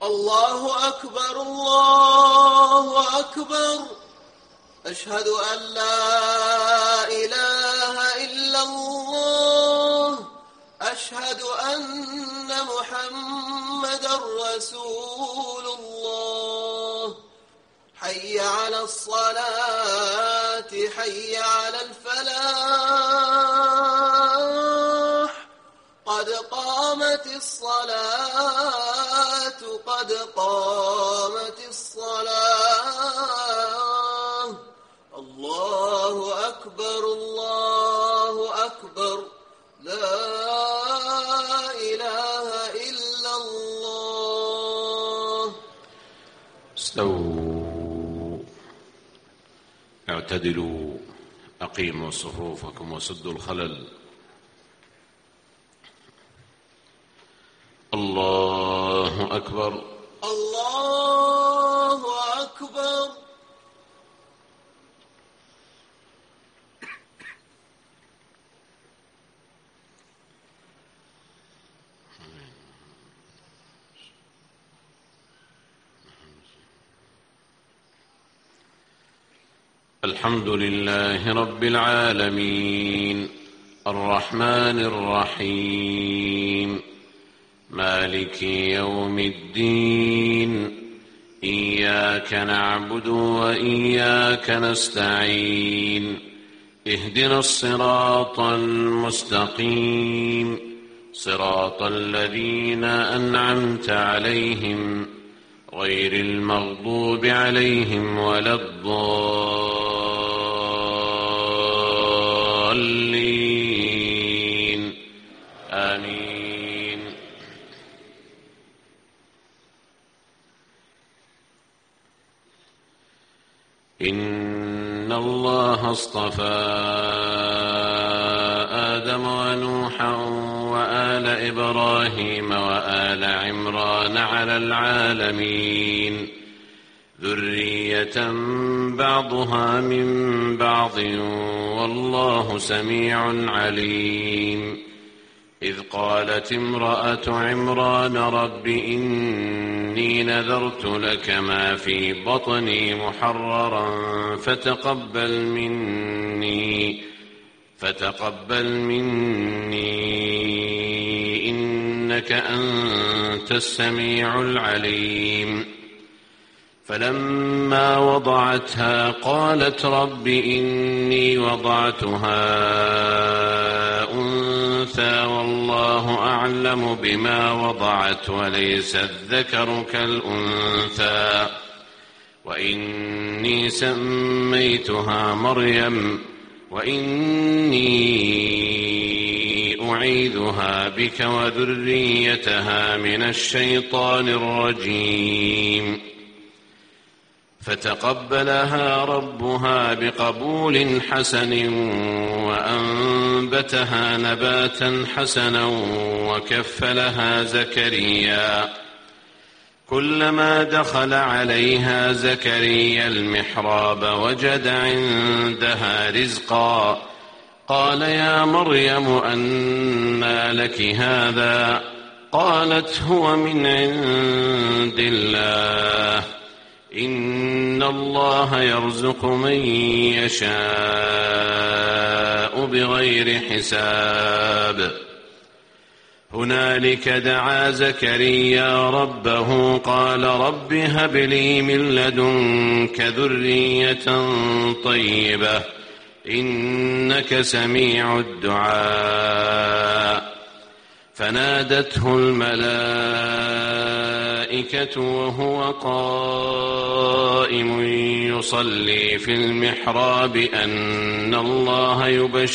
الله أكبر الله أكبر. أشهد أن لا إله إلا الله. أشهد أن محمدًا رسول الله. حي على الصلاة حي على الفلاح. قد قامت الصلاة قد قامت الصلاة. الله أكبر الله أكبر. لا إله إلا الله. استووا اعتدلوا أقيموا صفوفكم وسدوا الخلل. الله أكبر الله أكبر. الحمد لله رب العالمين الرحمن الرحيم مالك يوم الدين. إياك نعبد وإياك نستعين. اهدنا الصراط المستقيم صراط الذين أنعمت عليهم غير المغضوب عليهم ولا الضالين. آمين. إن الله اصطفى آدم ونوحا وآل إبراهيم وآل عمران على العالمين ذرية بعضها من بعض والله سميع عليم. إذ قالت امرأة عمران رب إني نذرت لك ما في بطني محررا فتقبل مني إنك أنت السميع العليم. فلما وضعتها قالت رب إني وضعتها أنثى والله أعلم بما وضعت وليس الذكر كالأنثى وإني سميتها مريم وإني أعيذها بك وذريتها من الشيطان الرجيم. فتقبلها ربها بقبول حسن وأنبتها نباتا حسنا وكفلها زكريا. كلما دخل عليها زكريا المحراب وجد عندها رزقا قال يا مريم أنى لك هذا؟ قالت هو من عند الله إن الله يرزق من يشاء بغير حساب. هنالك دعا زكريا ربه قال رب هب لي من لدنك ذرية طيبة إنك سميع الدعاء. فنادته الملائكة وهو قائم يصلي في المحراب أن الله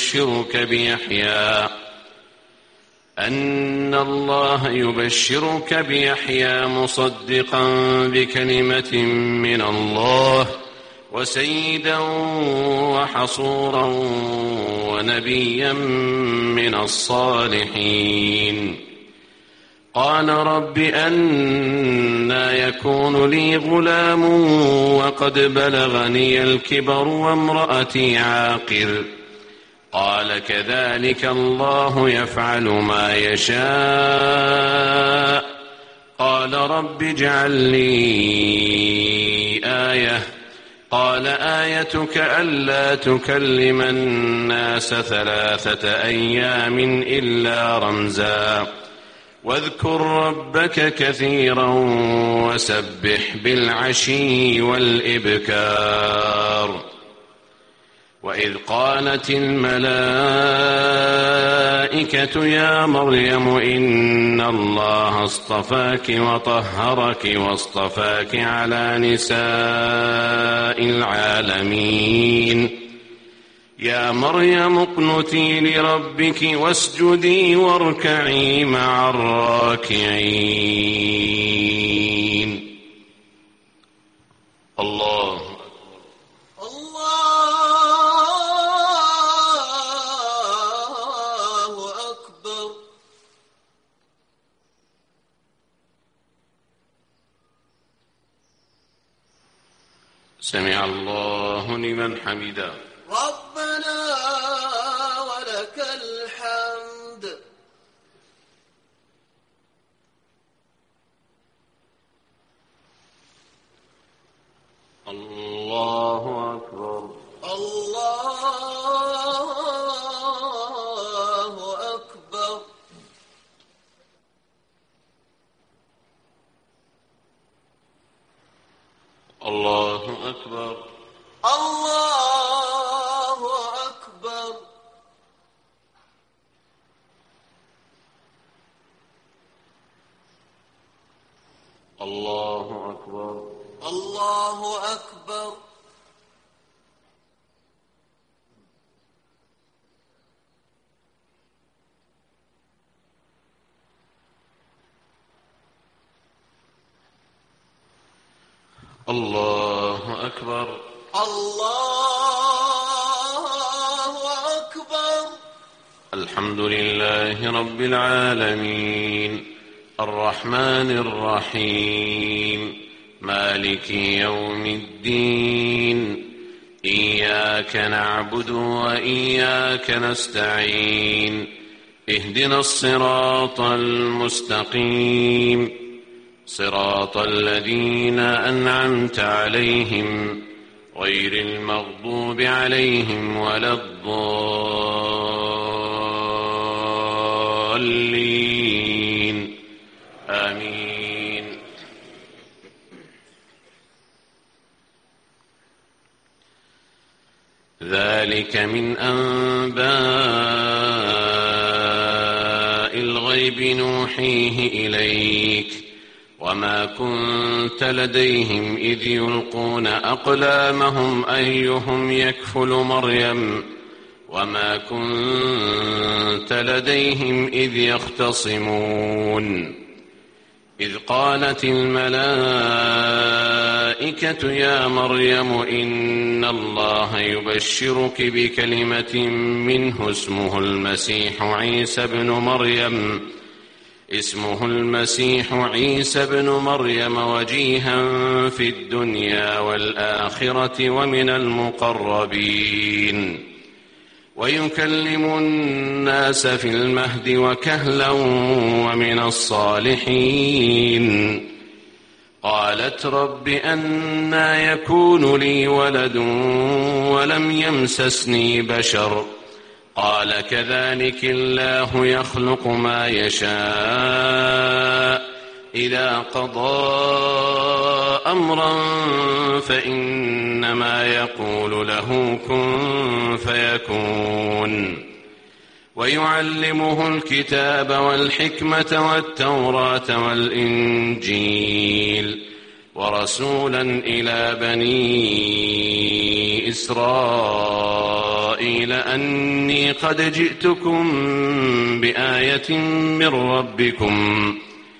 يبشرك بيحيى مصدقا بكلمة من الله وسيدا وحصورا ونبيا من الصالحين. قال رب أنى يكون لي غلام وقد بلغني الكبر وامرأتي عاقر؟ قال كذلك الله يفعل ما يشاء قال رب اجعل لي آية قال آيتك ألا تكلم الناس 3 أيام إلا رمزا واذكر ربك كثيرا وسبح بالعشي والإبكار. وإذ قالت الملائكة يا مريم إن الله اصطفاك وطهرك واصطفاك على نساء العالمين يا مريم اقنتي لربك واسجدي واركعي مع الراكعين. الله أكبر. سمع الله لمن حمده. ربنا ولك الحمد. الله أكبر. الله أكبر. الله أكبر. الله أكبر. الله أكبر. الله أكبر. الله أكبر. الله أكبر. الحمد لله رب العالمين الرحمن الرحيم مالك يوم الدين إياك نعبد وإياك نستعين اهدنا الصراط المستقيم صراط الذين أنعمت عليهم غير المغضوب عليهم ولا الضالين آمين. ذلك من أنباء الغيب نوحيه إليك وما كنت لديهم إذ يلقون أقلامهم أيهم يكفل مريم وما كنت لديهم إذ يختصمون. إذ قالت الملائكة يا مريم إن الله يبشرك بكلمة منه اسمه المسيح عيسى بن مريم وجيها في الدنيا والآخرة ومن المقربين ويكلم الناس في المهد وكهلا ومن الصالحين. قالت رب أنى يكون لي ولد ولم يمسسني بشر قال كذلك الله يخلق ما يشاء إذا قضى أمرا فإنما يقول له كن فيكون. ويعلمه الكتاب والحكمة والتوراة والإنجيل ورسولا إلى بني إسرائيل أني قد جئتكم بآية من ربكم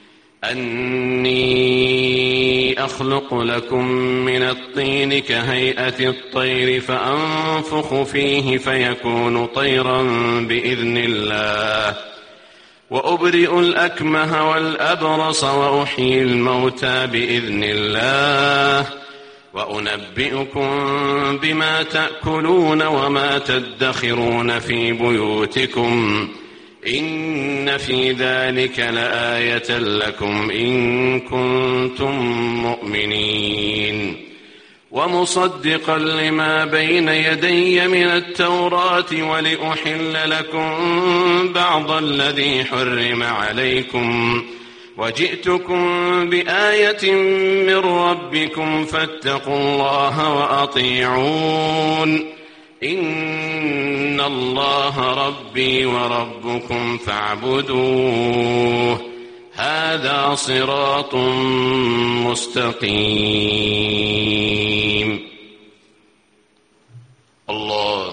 أني أخلق لكم من الطين كهيئة الطير فأنفخ فيه فيكون طيرا بإذن الله وأبرئ الأكمه والأبرص وأحيي الموتى بإذن الله وأنبئكم بما تأكلون وما تدخرون في بيوتكم إن في ذلك لآية لكم إن كنتم مؤمنين ومصدقا لما بين يدي من التوراة ولأحل لكم بعض الذي حرم عليكم وجئتكم بآية من ربكم فاتقوا الله وأطيعون إن الله ربي وربكم فاعبدوه هذا صراط مستقيم. الله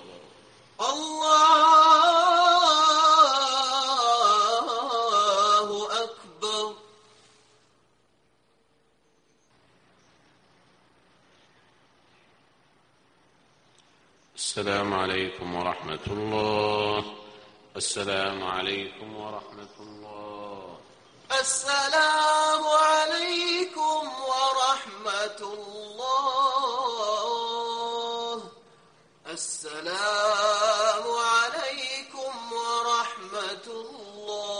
الله أكبر. السلام عليكم ورحمة الله. السلام عليكم ورحمة الله. السلام عليكم ورحمة الله. السلام عليكم ورحمة الله.